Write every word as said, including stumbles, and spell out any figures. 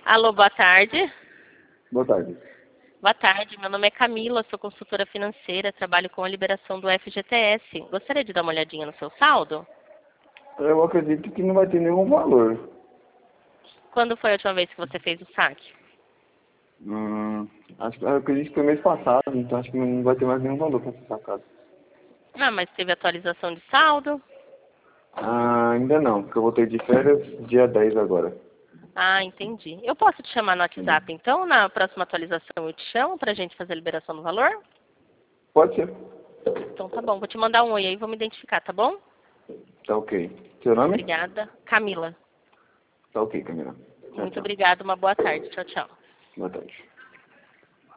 Alô, boa tarde. Boa tarde. Boa tarde, meu nome é Camila, sou consultora financeira, trabalho com a liberação do F G T S. Gostaria de dar uma olhadinha no seu saldo? Eu acredito que não vai ter nenhum valor. Quando foi a última vez que você fez o saque? Hum, acho, eu acredito que foi mês passado, então acho que não vai ter mais nenhum valor para ser sacado. Ah, mas teve atualização de saldo? Ah, ainda não, porque eu voltei de férias dia dez agora. Ah, entendi. Eu posso te chamar no Sim. WhatsApp, então? Na próxima atualização eu te chamo pra gente fazer a liberação do valor? Pode ser. Então tá bom, vou te mandar um oi aí e vou me identificar, tá bom? Tá ok. Seu nome? Obrigada. Camila. Tá ok, Camila. Tchau, Muito tchau. obrigada, uma boa tarde. Tchau, tchau. Boa tarde.